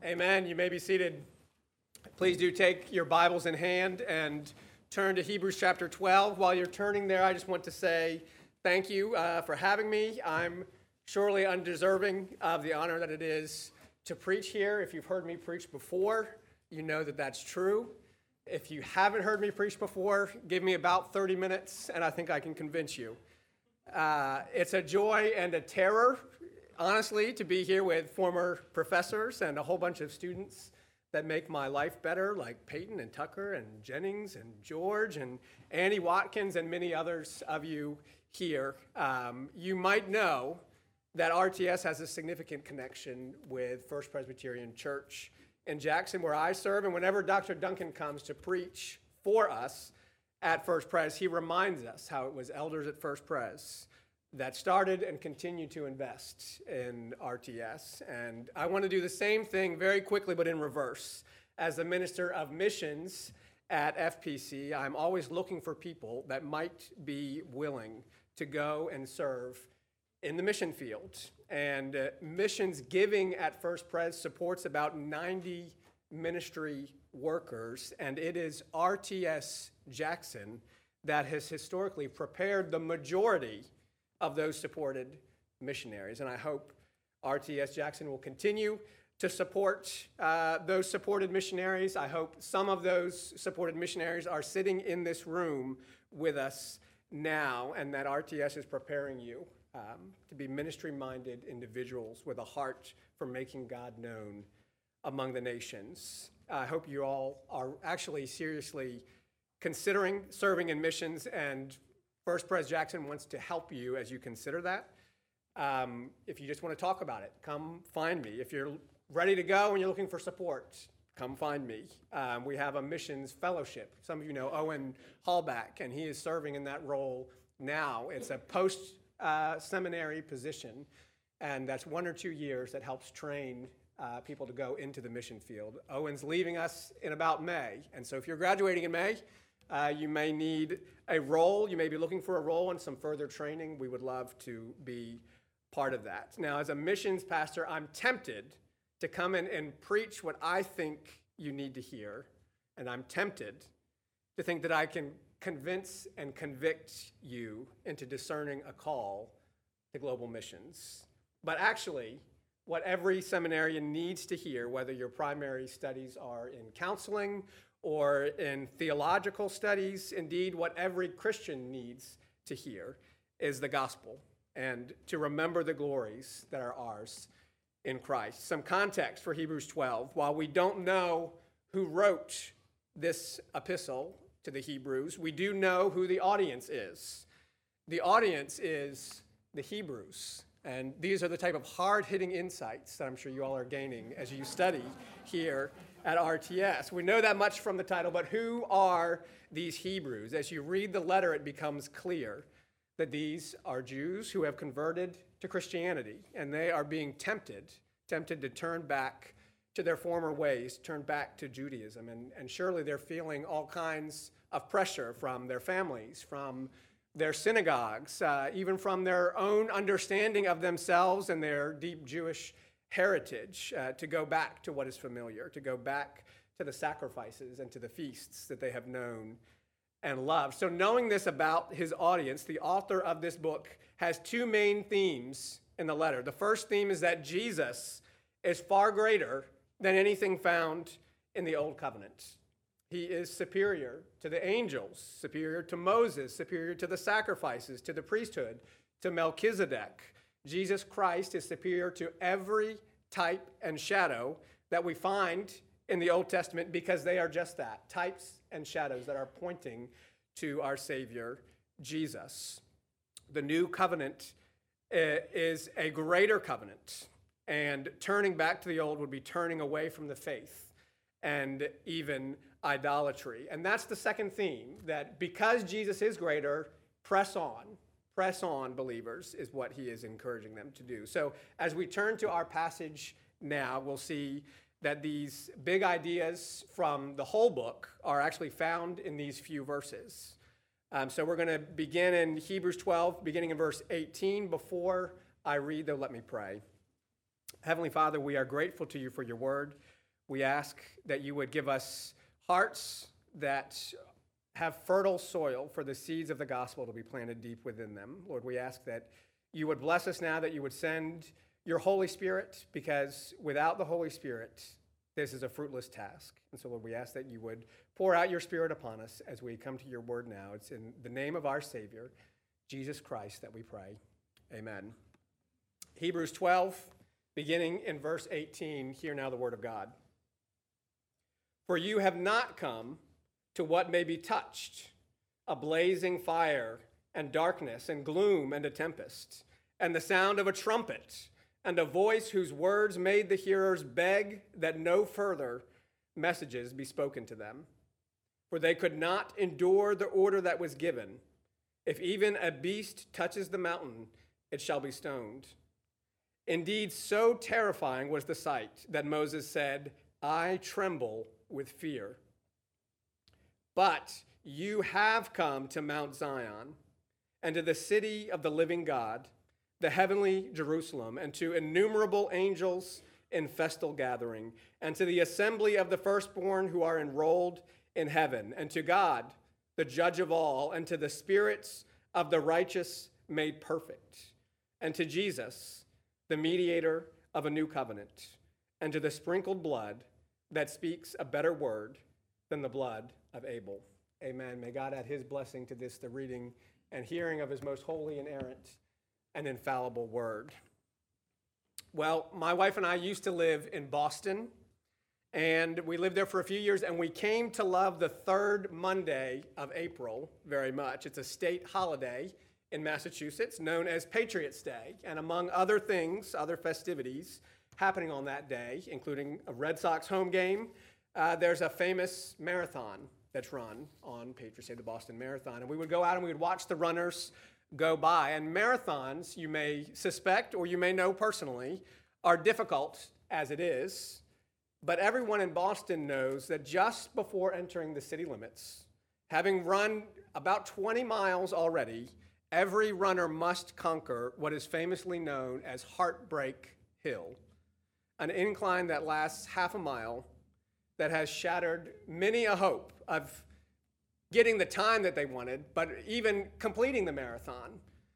Amen. You may be seated. Please do take your Bibles in hand and turn to Hebrews chapter 12. While you're turning there, I just want to say thank you for having me. I'm surely undeserving of the honor that it is to preach here. If you've heard me preach before, you know that that's true. If you haven't heard me preach before, give me about 30 minutes and I think I can convince you. It's a joy and a terror, honestly, to be here with former professors and a whole bunch of students that make my life better, like Peyton and Tucker and Jennings and George and Annie Watkins and many others of you here. You might know that RTS has a significant connection with First Presbyterian Church in Jackson, where I serve, and whenever Dr. Duncan comes to preach for us at First Pres, he reminds us how it was elders at First Pres that started and continue to invest in RTS. And I want to do the same thing very quickly, but in reverse. As the minister of missions at FPC, I'm always looking for people that might be willing to go and serve in the mission field. And missions giving at First Pres supports about 90 ministry workers, and it is RTS Jackson that has historically prepared the majority of those supported missionaries. And I hope RTS Jackson will continue to support those supported missionaries. I hope some of those supported missionaries are sitting in this room with us now, and that RTS is preparing you to be ministry-minded individuals with a heart for making God known among the nations. I hope you all are actually seriously considering serving in missions, and First Pres Jackson wants to help you as you consider that. If you just want to talk about it, come find me. If you're ready to go and you're looking for support, come find me. We have a missions fellowship. Some of you know Owen Hallback, and he is serving in that role now. It's a post-seminary position, and that's 1 or 2 years that helps train people to go into the mission field. Owen's leaving us in about May, and so if you're graduating in May, you may need a role. You may be looking for a role and some further training. We would love to be part of that. Now, as a missions pastor, I'm tempted to come in and preach what I think you need to hear, and I'm tempted to think that I can convince and convict you into discerning a call to global missions. But actually, what every seminarian needs to hear, whether your primary studies are in counseling or in theological studies, indeed, what every Christian needs to hear is the gospel and to remember the glories that are ours in Christ. Some context for Hebrews 12. While we don't know who wrote this epistle to the Hebrews, we do know who the audience is. The audience is the Hebrews. And these are the type of hard-hitting insights that I'm sure you all are gaining as you study here at RTS. We know that much from the title, but who are these Hebrews? As you read the letter, it becomes clear that these are Jews who have converted to Christianity, and they are being tempted to turn back to their former ways, turn back to Judaism. And surely they're feeling all kinds of pressure from their families, from their synagogues, even from their own understanding of themselves and their deep Jewish heritage, to go back to what is familiar, to go back to the sacrifices and to the feasts that they have known and loved. So knowing this about his audience, the author of this book has two main themes in the letter. The first theme is that Jesus is far greater than anything found in the Old Covenant. He is superior to the angels, superior to Moses, superior to the sacrifices, to the priesthood, to Melchizedek. Jesus Christ is superior to every type and shadow that we find in the Old Testament, because they are just that, types and shadows that are pointing to our Savior, Jesus. The new covenant is a greater covenant, and turning back to the old would be turning away from the faith and even idolatry. And that's the second theme, that because Jesus is greater, press on, believers, is what he is encouraging them to do. So as we turn to our passage now, we'll see that these big ideas from the whole book are actually found in these few verses. So we're going to begin in Hebrews 12, beginning in verse 18. Before I read, though, let me pray. Heavenly Father, we are grateful to you for your word. We ask that you would give us hearts that have fertile soil for the seeds of the gospel to be planted deep within them. Lord, we ask that you would bless us now, that you would send your Holy Spirit, because without the Holy Spirit, this is a fruitless task. And so, Lord, we ask that you would pour out your Spirit upon us as we come to your word now. It's in the name of our Savior, Jesus Christ, that we pray. Amen. Hebrews 12, beginning in verse 18, hear now the word of God. For you have not come to what may be touched, a blazing fire and darkness and gloom and a tempest, and the sound of a trumpet, and a voice whose words made the hearers beg that no further messages be spoken to them. For they could not endure the order that was given. If even a beast touches the mountain, it shall be stoned. Indeed, so terrifying was the sight that Moses said, I tremble with fear. But you have come to Mount Zion, and to the city of the living God, the heavenly Jerusalem, and to innumerable angels in festal gathering, and to the assembly of the firstborn who are enrolled in heaven, and to God, the judge of all, and to the spirits of the righteous made perfect, and to Jesus, the mediator of a new covenant, and to the sprinkled blood that speaks a better word than the blood of Abel. Amen. May God add his blessing to this, the reading and hearing of his most holy, inerrant, and infallible word. Well, my wife and I used to live in Boston, and we lived there for a few years, and we came to love the third Monday of April very much. It's a state holiday in Massachusetts known as Patriots' Day, and among other things, other festivities happening on that day, including a Red Sox home game, there's a famous marathon that's run on Patriots' Day, the Boston Marathon, and we would go out and we would watch the runners go by. And marathons, you may suspect or you may know personally, are difficult as it is, but everyone in Boston knows that just before entering the city limits, having run about 20 miles already, every runner must conquer what is famously known as Heartbreak Hill, an incline that lasts half a mile that has shattered many a hope of getting the time that they wanted, but even completing the marathon.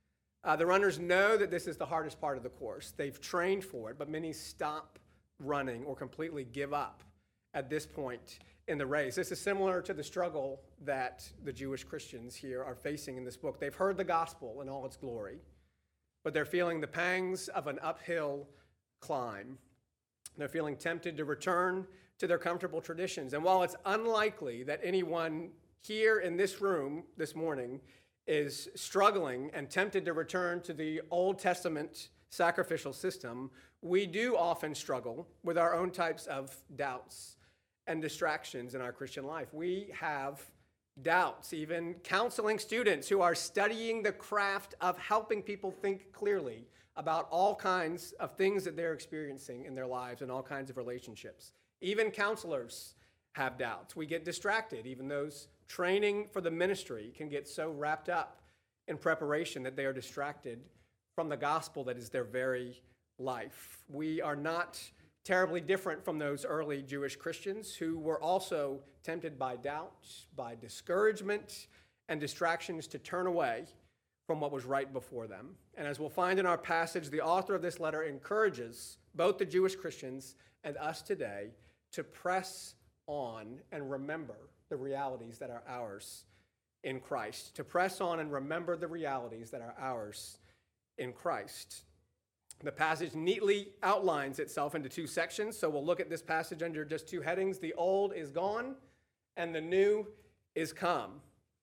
The runners know that this is the hardest part of the course. They've trained for it, but many stop running or completely give up at this point in the race. This is similar to the struggle that the Jewish Christians here are facing in this book. They've heard the gospel in all its glory, but they're feeling the pangs of an uphill climb. They're feeling tempted to return to their comfortable traditions. And while it's unlikely that anyone here in this room this morning is struggling and tempted to return to the Old Testament sacrificial system, we do often struggle with our own types of doubts and distractions in our Christian life. We have doubts, even counseling students who are studying the craft of helping people think clearly about all kinds of things that they're experiencing in their lives and all kinds of relationships. Even counselors have doubts. We get distracted. Even those training for the ministry can get so wrapped up in preparation that they are distracted from the gospel that is their very life. We are not terribly different from those early Jewish Christians who were also tempted by doubt, by discouragement, and distractions to turn away from what was right before them. And as we'll find in our passage, the author of this letter encourages both the Jewish Christians and us today to press on and remember the realities that are ours in Christ. To press on and remember the realities that are ours in Christ. The passage neatly outlines itself into two sections, so we'll look at this passage under just two headings. The old is gone, and the new is come.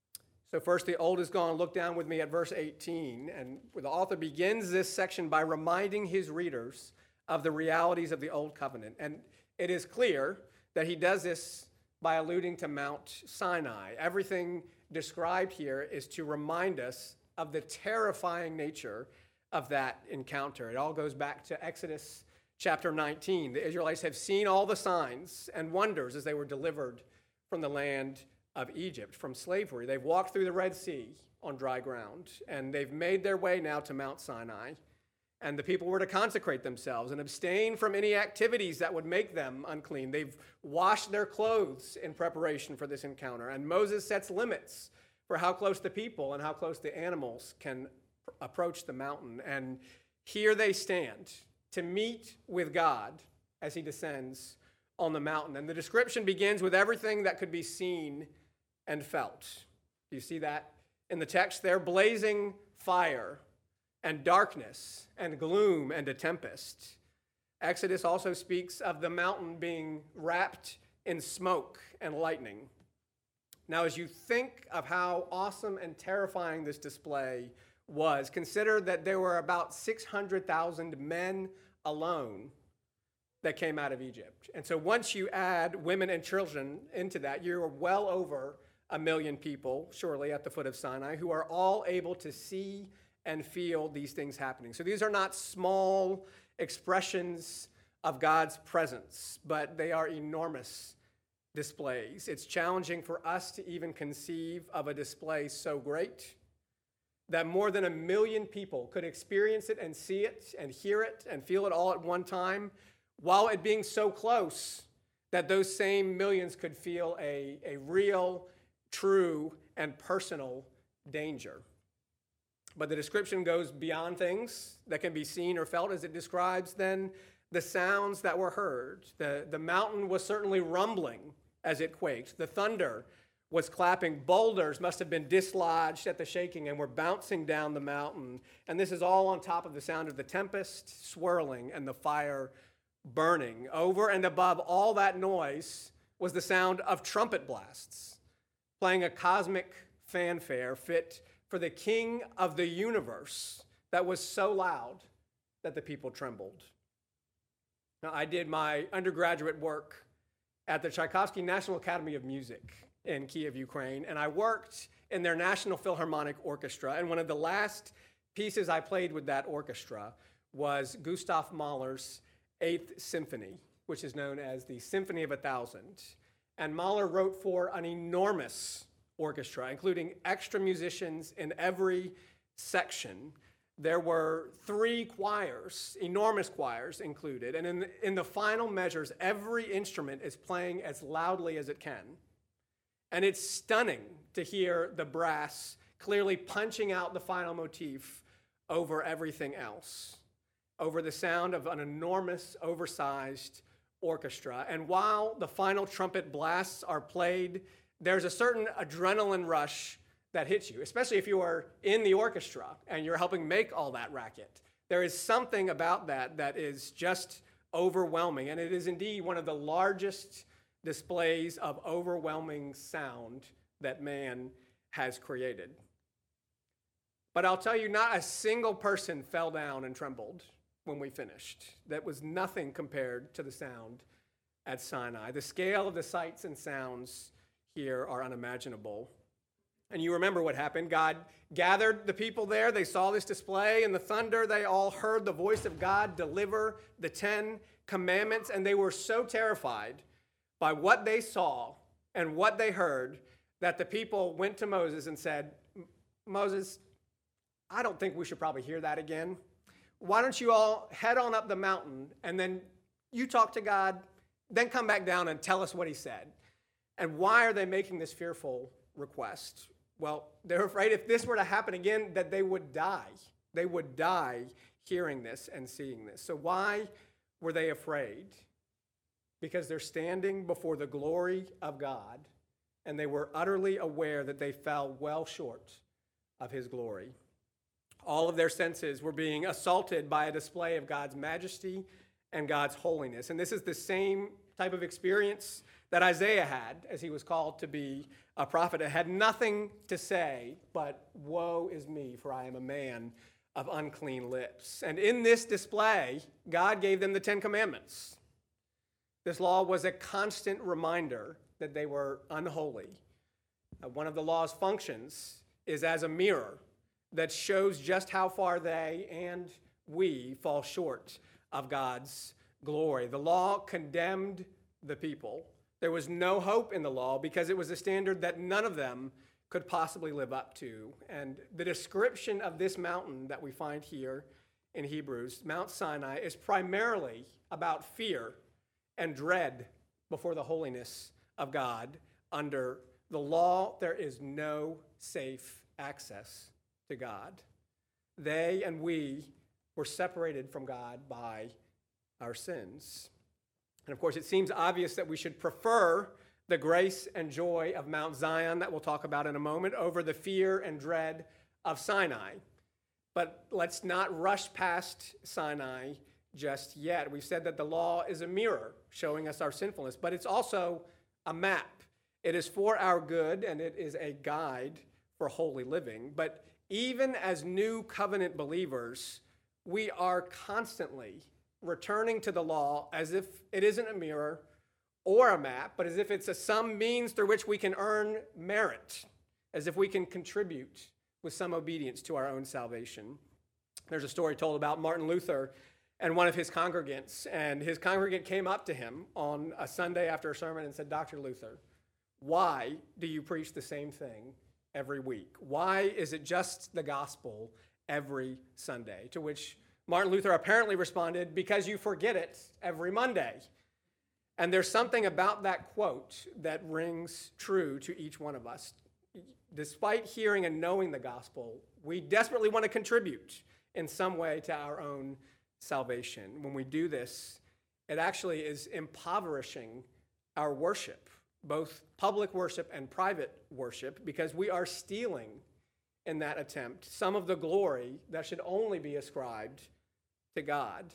So first, the old is gone. Look down with me at verse 18, and the author begins this section by reminding his readers of the realities of the old covenant. And it is clear that he does this by alluding to Mount Sinai. Everything described here is to remind us of the terrifying nature of that encounter. It all goes back to Exodus chapter 19. The Israelites have seen all the signs and wonders as they were delivered from the land of Egypt, from slavery. They've walked through the Red Sea on dry ground, and they've made their way now to Mount Sinai. And the people were to consecrate themselves and abstain from any activities that would make them unclean. They've washed their clothes in preparation for this encounter. And Moses sets limits for how close the people and how close the animals can approach the mountain. And here they stand to meet with God as he descends on the mountain. And the description begins with everything that could be seen and felt. You see that in the text there? Blazing fire and darkness and gloom and a tempest. Exodus also speaks of the mountain being wrapped in smoke and lightning. Now, as you think of how awesome and terrifying this display was, consider that there were about 600,000 men alone that came out of Egypt. And so once you add women and children into that, you're well over 1 million people, surely, at the foot of Sinai, who are all able to see and feel these things happening. So these are not small expressions of God's presence, but they are enormous displays. It's challenging for us to even conceive of a display so great that more than 1 million people could experience it and see it and hear it and feel it all at one time, while it being so close that those same millions could feel a real, true, and personal danger. But the description goes beyond things that can be seen or felt as it describes then the sounds that were heard. The mountain was certainly rumbling as it quaked. The thunder was clapping. Boulders must have been dislodged at the shaking and were bouncing down the mountain. And this is all on top of the sound of the tempest swirling and the fire burning. Over and above all that noise was the sound of trumpet blasts, playing a cosmic fanfare fit for the King of the universe that was so loud that the people trembled. Now, I did my undergraduate work at the Tchaikovsky National Academy of Music in Kiev, Ukraine, and I worked in their National Philharmonic Orchestra. And one of the last pieces I played with that orchestra was Gustav Mahler's Eighth Symphony, which is known as the Symphony of 1,000. And Mahler wrote for an enormous orchestra, including extra musicians in every section. There were 3 choirs, enormous choirs included, and in the final measures, every instrument is playing as loudly as it can. And it's stunning to hear the brass clearly punching out the final motif over everything else, over the sound of an enormous, oversized orchestra. And while the final trumpet blasts are played, there's a certain adrenaline rush that hits you, especially if you are in the orchestra and you're helping make all that racket. There is something about that that is just overwhelming, and it is indeed one of the largest displays of overwhelming sound that man has created. But I'll tell you, not a single person fell down and trembled when we finished. That was nothing compared to the sound at Sinai. The scale of the sights and sounds here are unimaginable. And you remember what happened. God gathered the people there. They saw this display and the thunder. They all heard the voice of God deliver the 10 commandments, and they were so terrified by what they saw and what they heard that the people went to Moses and said, Moses, I don't think we should probably hear that again. Why don't you all head on up the mountain and then you talk to God, then come back down and tell us what he said. And why are they making this fearful request? Well, they're afraid if this were to happen again, that they would die. They would die hearing this and seeing this. So why were they afraid? Because they're standing before the glory of God, and they were utterly aware that they fell well short of his glory. All of their senses were being assaulted by a display of God's majesty and God's holiness. And this is the same type of experience that Isaiah had as he was called to be a prophet. It had nothing to say but, woe is me, for I am a man of unclean lips. And in this display, God gave them the 10 commandments. This law was a constant reminder that they were unholy. One of the law's functions is as a mirror that shows just how far they and we fall short of God's glory. The law condemned the people. There was no hope in the law because it was a standard that none of them could possibly live up to. And the description of this mountain that we find here in Hebrews, Mount Sinai is primarily about fear and dread before the holiness of God. Under the law, there is no safe access to God. They and we were separated from God by our sins. And of course, it seems obvious that we should prefer the grace and joy of Mount Zion that we'll talk about in a moment over the fear and dread of Sinai. But let's not rush past Sinai just yet. We've said that the law is a mirror showing us our sinfulness, but it's also a map. It is for our good, and it is a guide for holy living. But even as new covenant believers, we are constantly returning to the law as if it isn't a mirror or a map, but as if it's some means through which we can earn merit, as if we can contribute with some obedience to our own salvation. There's a story told about Martin Luther and one of his congregants, and his congregant came up to him on a Sunday after a sermon and said, "Dr. Luther, why do you preach the same thing every week? Why is it just the gospel every Sunday?" To which Martin Luther apparently responded, "Because you forget it every Monday." And there's something about that quote that rings true to each one of us. Despite hearing and knowing the gospel, we desperately want to contribute in some way to our own salvation. When we do this, it actually is impoverishing our worship, both public worship and private worship, because we are stealing in that attempt some of the glory that should only be ascribed to God.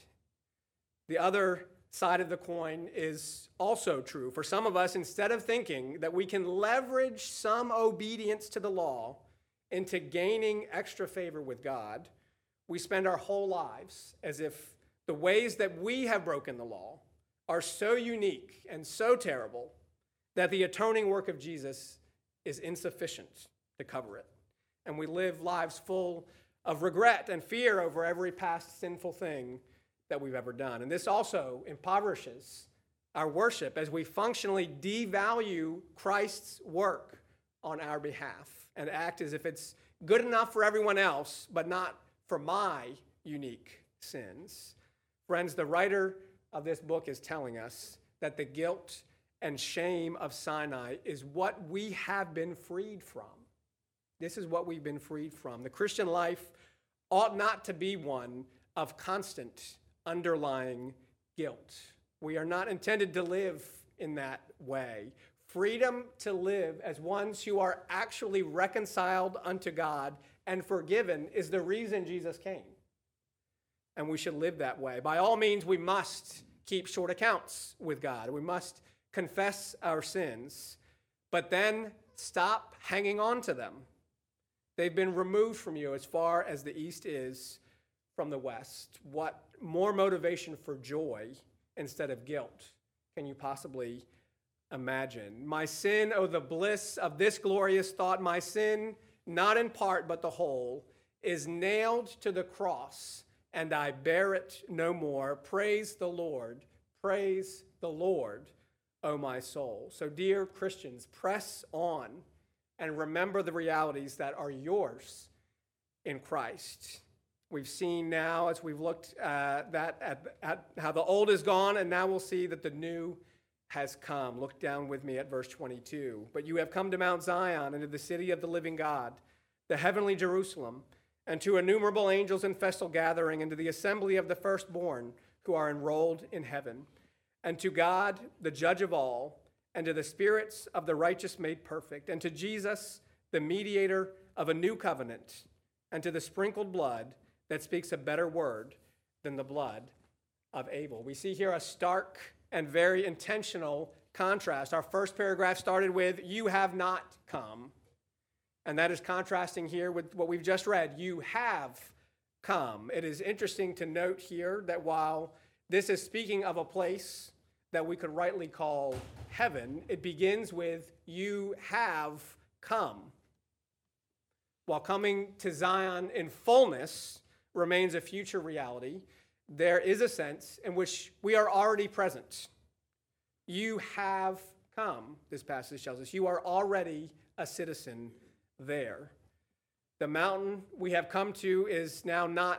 The other side of the coin is also true. For some of us, instead of thinking that we can leverage some obedience to the law into gaining extra favor with God, we spend our whole lives as if the ways that we have broken the law are so unique and so terrible that the atoning work of Jesus is insufficient to cover it. And we live lives full of regret and fear over every past sinful thing that we've ever done. And this also impoverishes our worship as we functionally devalue Christ's work on our behalf and act as if it's good enough for everyone else, but not for my unique sins. Friends, the writer of this book is telling us that the guilt and shame of Sinai is what we have been freed from. This is what we've been freed from. The Christian life ought not to be one of constant underlying guilt. We are not intended to live in that way. Freedom to live as ones who are actually reconciled unto God and forgiven is the reason Jesus came. And we should live that way. By all means, we must keep short accounts with God. We must confess our sins, but then stop hanging on to them. They've been removed from you as far as the east is from the west. What more motivation for joy instead of guilt can you possibly imagine? My sin, oh, the bliss of this glorious thought, my sin, not in part but the whole, is nailed to the cross, and I bear it no more. Praise the Lord, O my soul. So, dear Christians, press on and remember the realities that are yours in Christ. We've seen now, as we've looked at how the old is gone, and now we'll see that the new has come. Look down with me at verse 22. But you have come to Mount Zion and to the city of the living God, the heavenly Jerusalem, and to innumerable angels in festal gathering, and to the assembly of the firstborn who are enrolled in heaven, and to God, the judge of all, and to the spirits of the righteous made perfect, and to Jesus, the mediator of a new covenant, and to the sprinkled blood that speaks a better word than the blood of Abel. We see here a stark and very intentional contrast. Our first paragraph started with, you have not come. And that is contrasting here with what we've just read. You have come. It is interesting to note here that while this is speaking of a place that we could rightly call heaven, it begins with, you have come. While coming to Zion in fullness remains a future reality, there is a sense in which we are already present. You have come, this passage tells us. You are already a citizen there. The mountain we have come to is now not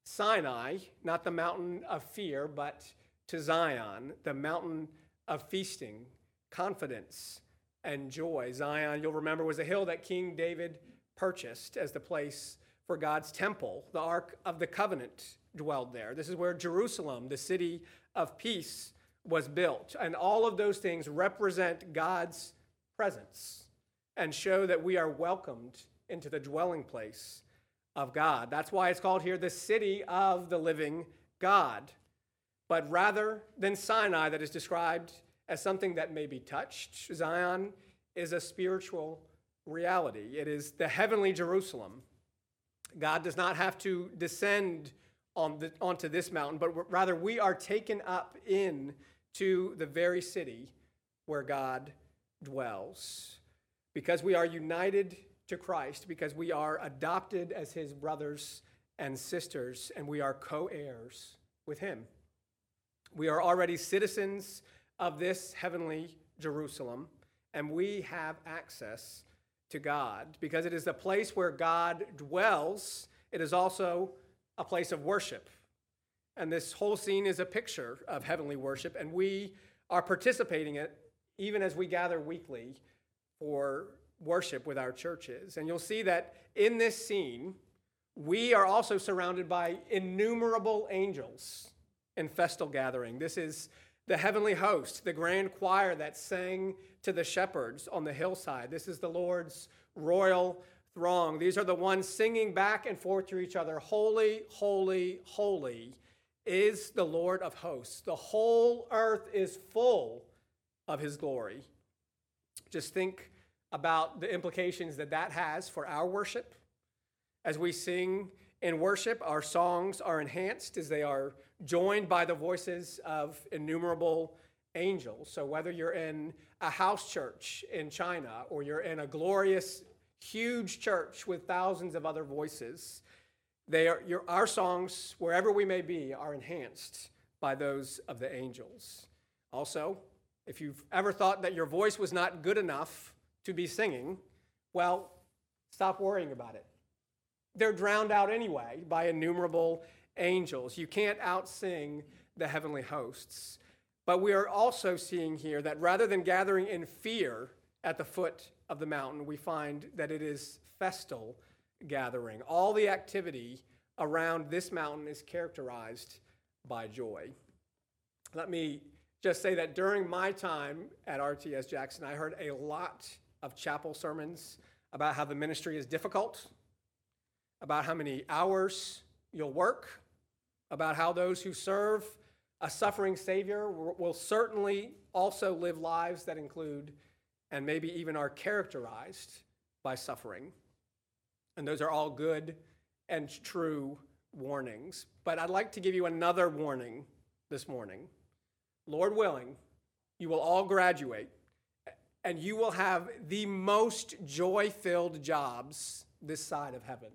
Sinai, not the mountain of fear, but to Zion, the mountain of feasting, confidence, and joy. Zion, you'll remember, was a hill that King David purchased as the place for God's temple. The Ark of the Covenant dwelled there. This is where Jerusalem, the city of peace, was built. And all of those things represent God's presence and show that we are welcomed into the dwelling place of God. That's why it's called here the city of the living God. But rather than Sinai, that is described as something that may be touched, Zion is a spiritual reality. It is the heavenly Jerusalem. God does not have to descend onto this mountain, but rather we are taken up into the very city where God dwells. Because we are united to Christ, because we are adopted as his brothers and sisters, and we are co-heirs with him. We are already citizens of this heavenly Jerusalem, and we have access to God. Because it is the place where God dwells, it is also a place of worship. And this whole scene is a picture of heavenly worship, and we are participating in it even as we gather weekly for worship with our churches. And you'll see that in this scene, we are also surrounded by innumerable angels in festal gathering. This is the heavenly host, the grand choir that sang to the shepherds on the hillside. This is the Lord's royal throng. These are the ones singing back and forth to each other, "Holy, holy, holy is the Lord of hosts. The whole earth is full of his glory." Just think about the implications that has for our worship. As we sing in worship, our songs are enhanced as they are joined by the voices of innumerable angels. So whether you're in a house church in China or you're in a glorious, huge church with thousands of other voices, our songs, wherever we may be, are enhanced by those of the angels. Also, if you've ever thought that your voice was not good enough to be singing, well, stop worrying about it. They're drowned out anyway by innumerable angels. You can't outsing the heavenly hosts. But we are also seeing here that rather than gathering in fear at the foot of the mountain, we find that it is festal gathering. All the activity around this mountain is characterized by joy. Let me just say that during my time at RTS Jackson, I heard a lot of chapel sermons about how the ministry is difficult, about how many hours you'll work, about how those who serve a suffering Savior will certainly also live lives that include and maybe even are characterized by suffering. And those are all good and true warnings. But I'd like to give you another warning this morning. Lord willing, you will all graduate, and you will have the most joy-filled jobs this side of heaven.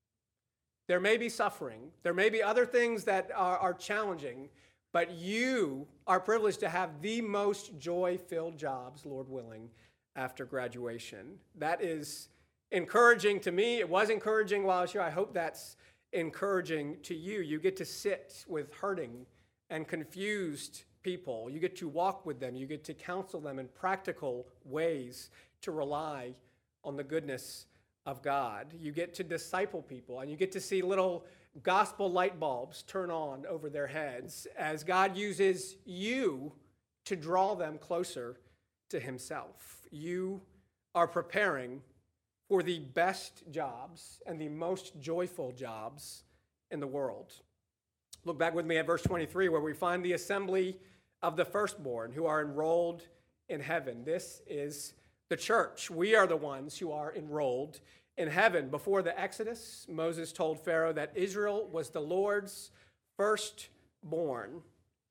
There may be suffering. There may be other things that are challenging, but you are privileged to have the most joy-filled jobs, Lord willing, after graduation. That is encouraging to me. It was encouraging while I was here. I hope that's encouraging to you. You get to sit with hurting and confused people. You get to walk with them. You get to counsel them in practical ways to rely on the goodness of God. You get to disciple people, and you get to see little gospel light bulbs turn on over their heads as God uses you to draw them closer to himself. You are preparing for the best jobs and the most joyful jobs in the world. Look back with me at verse 23, where we find the assembly of the firstborn who are enrolled in heaven. This is the church. We are the ones who are enrolled in heaven. Before the Exodus, Moses told Pharaoh that Israel was the Lord's firstborn,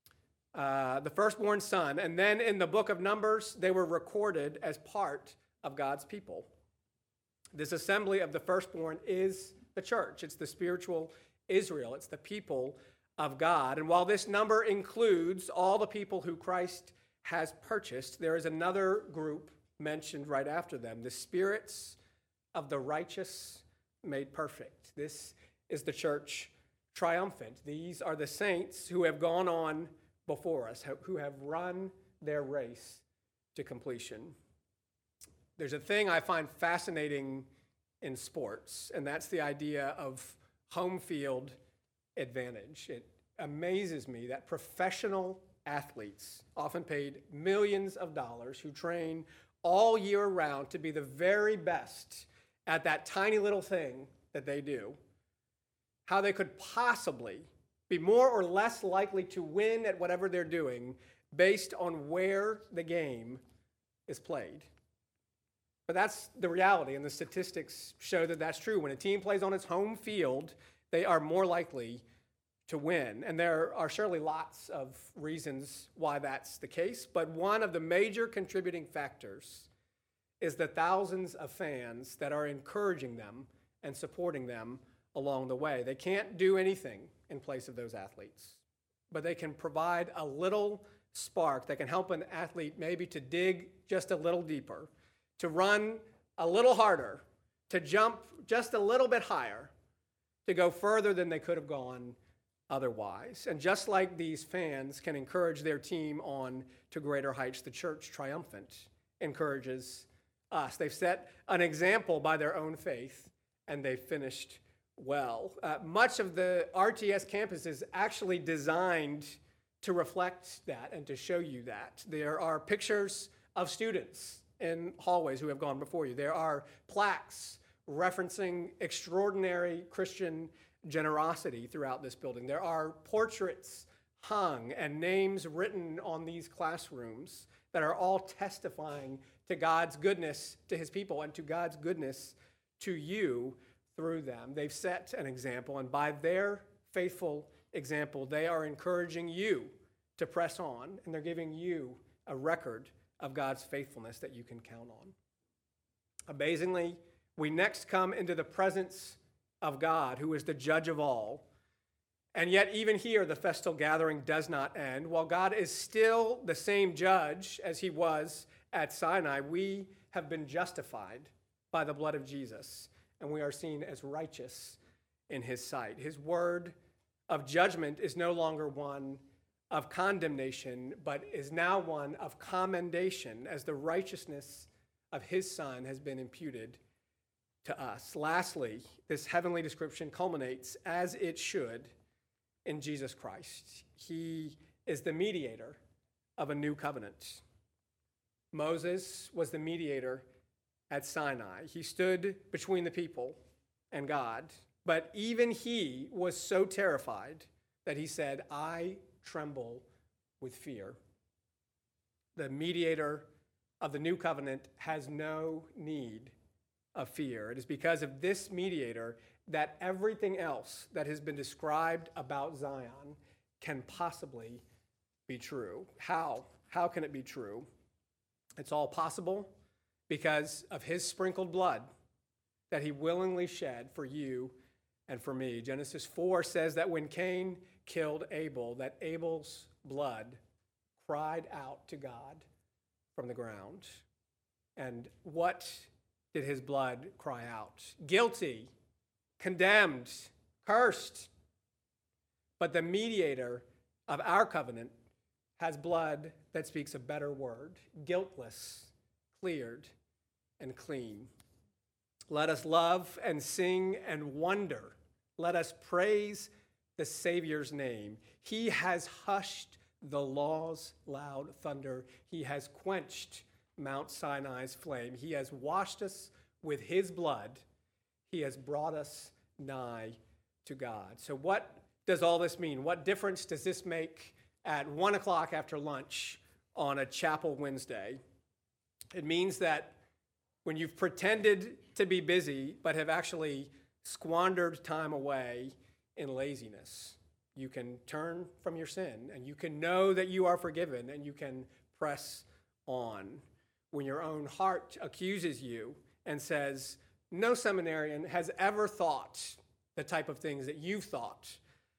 the firstborn son. And then in the book of Numbers, they were recorded as part of God's people. This assembly of the firstborn is the church. It's the spiritual Israel. It's the people of God. And while this number includes all the people who Christ has purchased, there is another group mentioned right after them, the spirits of the righteous made perfect. This is the church triumphant. These are the saints who have gone on before us, who have run their race to completion. There's a thing I find fascinating in sports, and that's the idea of home field advantage. It amazes me that professional athletes, often paid millions of dollars, who train all year round to be the very best at that tiny little thing that they do, how they could possibly be more or less likely to win at whatever they're doing based on where the game is played. But that's the reality, and the statistics show that that's true. When a team plays on its home field, they are more likely to win. And there are surely lots of reasons why that's the case, but one of the major contributing factors is the thousands of fans that are encouraging them and supporting them along the way. They can't do anything in place of those athletes, but they can provide a little spark that can help an athlete maybe to dig just a little deeper, to run a little harder, to jump just a little bit higher, to go further than they could have gone otherwise. And just like these fans can encourage their team on to greater heights, the church triumphant encourages us. They've set an example by their own faith, and they've finished well. Much of the RTS campus is actually designed to reflect that and to show you that. There are pictures of students in hallways who have gone before you. There are plaques referencing extraordinary Christian generosity throughout this building. There are portraits hung and names written on these classrooms that are all testifying to God's goodness to his people and to God's goodness to you through them. They've set an example, and by their faithful example, they are encouraging you to press on, and they're giving you a record of God's faithfulness that you can count on. Amazingly, we next come into the presence of God, who is the judge of all. And yet, even here, the festal gathering does not end. While God is still the same judge as he was at Sinai, we have been justified by the blood of Jesus, and we are seen as righteous in his sight. His word of judgment is no longer one of condemnation, but is now one of commendation, as the righteousness of his Son has been imputed to us. Lastly, this heavenly description culminates, as it should, in Jesus Christ. He is the mediator of a new covenant. Moses was the mediator at Sinai. He stood between the people and God, but even he was so terrified that he said, "I tremble with fear." The mediator of the new covenant has no need of fear. It is because of this mediator that everything else that has been described about Zion can possibly be true. How? How can it be true? It's all possible because of his sprinkled blood that he willingly shed for you and for me. Genesis 4 says that when Cain killed Abel, that Abel's blood cried out to God from the ground. And what did his blood cry out? Guilty, condemned, cursed. But the mediator of our covenant has blood that speaks a better word, guiltless, cleared, and clean. Let us love and sing and wonder. Let us praise the Savior's name. He has hushed the law's loud thunder. He has quenched Mount Sinai's flame. He has washed us with his blood. He has brought us nigh to God. So what does all this mean? What difference does this make at 1 o'clock after lunch on a Chapel Wednesday? It means that when you've pretended to be busy but have actually squandered time away in laziness, you can turn from your sin and you can know that you are forgiven and you can press on. When your own heart accuses you and says, no seminarian has ever thought the type of things that you've thought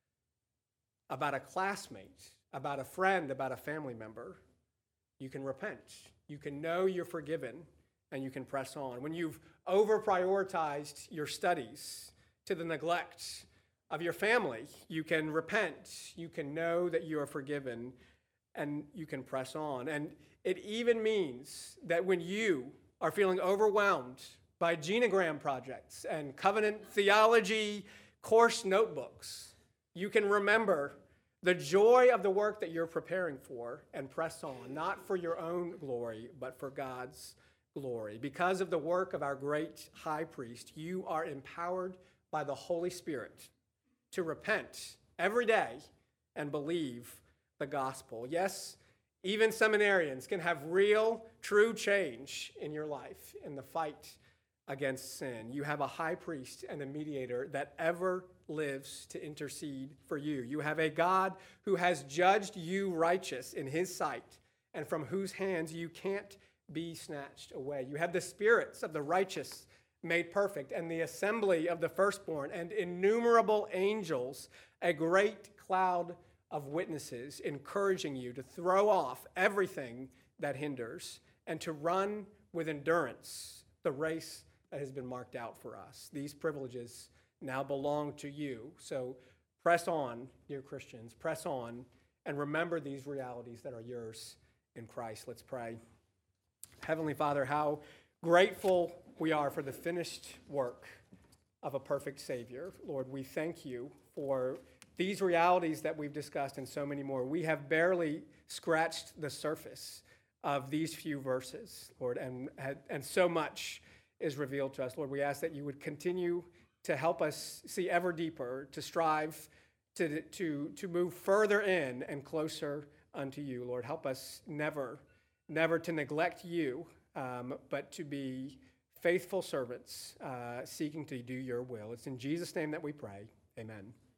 about a classmate, about a friend, about a family member, you can repent. You can know you're forgiven and you can press on. When you've over-prioritized your studies to the neglect of your family. You can repent. You can know that you are forgiven, and you can press on. And it even means that when you are feeling overwhelmed by genogram projects and covenant theology course notebooks, you can remember the joy of the work that you're preparing for and press on, not for your own glory, but for God's glory. Because of the work of our great high priest, you are empowered by the Holy Spirit to repent every day and believe the gospel. Yes, even seminarians can have real, true change in your life in the fight against sin. You have a high priest and a mediator that ever lives to intercede for you. You have a God who has judged you righteous in his sight and from whose hands you can't be snatched away. You have the spirits of the righteous made perfect and the assembly of the firstborn and innumerable angels, a great cloud of witnesses encouraging you to throw off everything that hinders and to run with endurance the race that has been marked out for us. These privileges now belong to you. So press on, dear Christians, press on and remember these realities that are yours in Christ. Let's pray. Heavenly Father, how grateful we are for the finished work of a perfect Savior. Lord, we thank you for these realities that we've discussed and so many more. We have barely scratched the surface of these few verses, Lord, and so much is revealed to us. Lord, we ask that you would continue to help us see ever deeper, to strive to move further in and closer unto you. Lord, help us never to neglect you, but to be faithful servants seeking to do your will. It's in Jesus' name that we pray. Amen.